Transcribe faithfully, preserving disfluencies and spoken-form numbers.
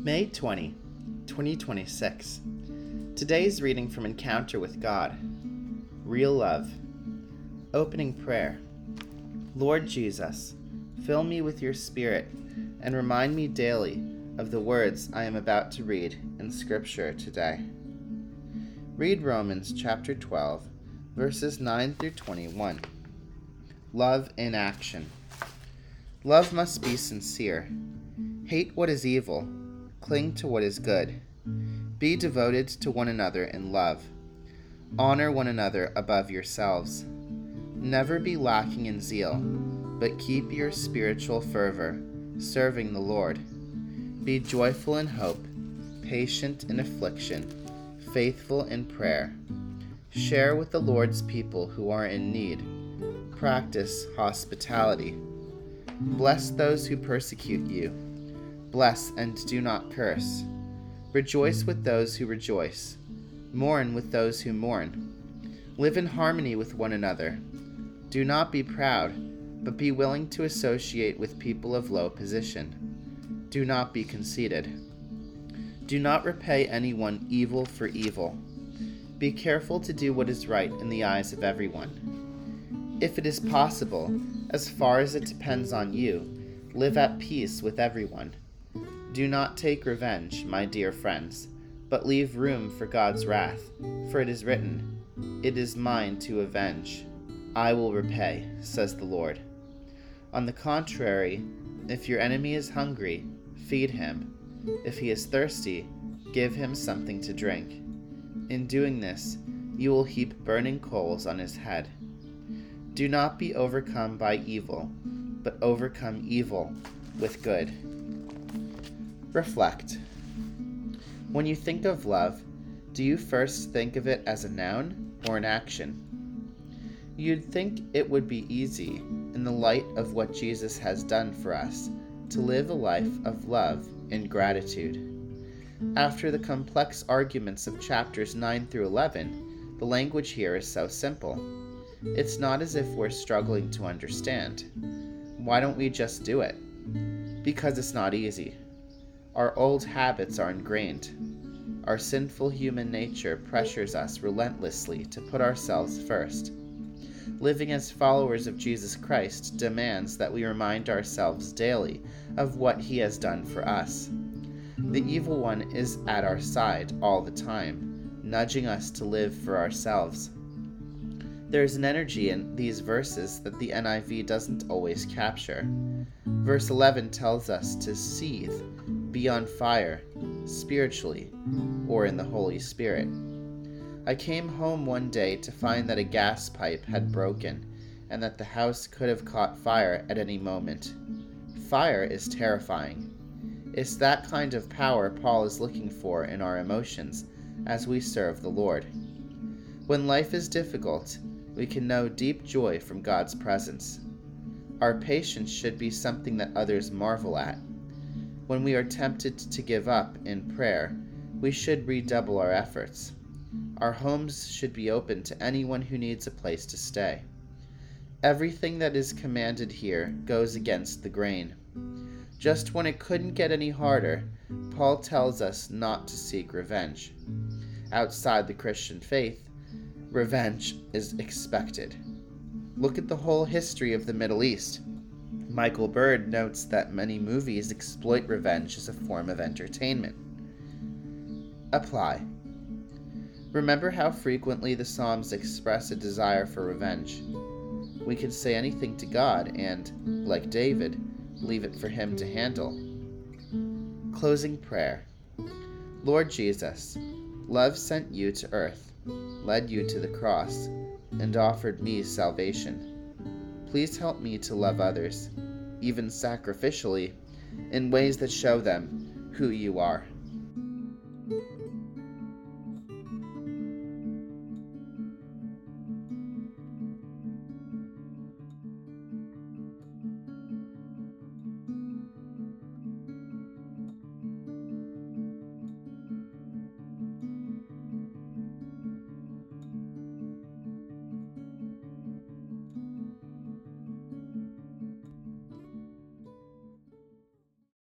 May twentieth, twenty twenty-six. Today's reading from Encounter with God. Real Love. Opening prayer. Lord Jesus, fill me with your Spirit and remind me daily of the words I am about to read in Scripture today. Read Romans chapter twelve, verses nine through twenty-one. Love in action. Love must be sincere. Hate what is evil. Cling to what is good. Be devoted to one another in love. Honor one another above yourselves. Never be lacking in zeal, but keep your spiritual fervor, serving the Lord. Be joyful in hope, patient in affliction, faithful in prayer. Share with the Lord's people who are in need. Practice hospitality. Bless those who persecute you. Bless and do not curse. Rejoice with those who rejoice. Mourn with those who mourn. Live in harmony with one another. Do not be proud, but be willing to associate with people of low position. Do not be conceited. Do not repay anyone evil for evil. Be careful to do what is right in the eyes of everyone. If it is possible, as far as it depends on you, live at peace with everyone. Do not take revenge, my dear friends, but leave room for God's wrath, for it is written, "It is mine to avenge. I will repay," says the Lord. On the contrary, if your enemy is hungry, feed him. If he is thirsty, give him something to drink. In doing this, you will heap burning coals on his head. Do not be overcome by evil, but overcome evil with good. Reflect. When you think of love, do you first think of it as a noun or an action? You'd think it would be easy, in the light of what Jesus has done for us, to live a life of love and gratitude. After the complex arguments of chapters nine through eleven, the language here is so simple. It's not as if we're struggling to understand. Why don't we just do it? Because it's not easy. Our old habits are ingrained. Our sinful human nature pressures us relentlessly to put ourselves first. Living as followers of Jesus Christ demands that we remind ourselves daily of what he has done for us. The evil one is at our side all the time, nudging us to live for ourselves. There is an energy in these verses that the N I V doesn't always capture. Verse eleven tells us to seethe, be on fire, spiritually, or in the Holy Spirit. I came home one day to find that a gas pipe had broken and that the house could have caught fire at any moment. Fire is terrifying. It's that kind of power Paul is looking for in our emotions as we serve the Lord. When life is difficult, we can know deep joy from God's presence. Our patience should be something that others marvel at. When we are tempted to give up in prayer, we should redouble our efforts. Our homes should be open to anyone who needs a place to stay. Everything that is commanded here goes against the grain. Just when it couldn't get any harder, Paul tells us not to seek revenge. Outside the Christian faith, revenge is expected. Look at the whole history of the Middle East. Michael Bird notes that many movies exploit revenge as a form of entertainment. Apply. Remember how frequently the Psalms express a desire for revenge. We can say anything to God and, like David, leave it for him to handle. Closing prayer. Lord Jesus, love sent you to earth, led you to the cross, and offered me salvation. Please help me to love others, even sacrificially, in ways that show them who you are.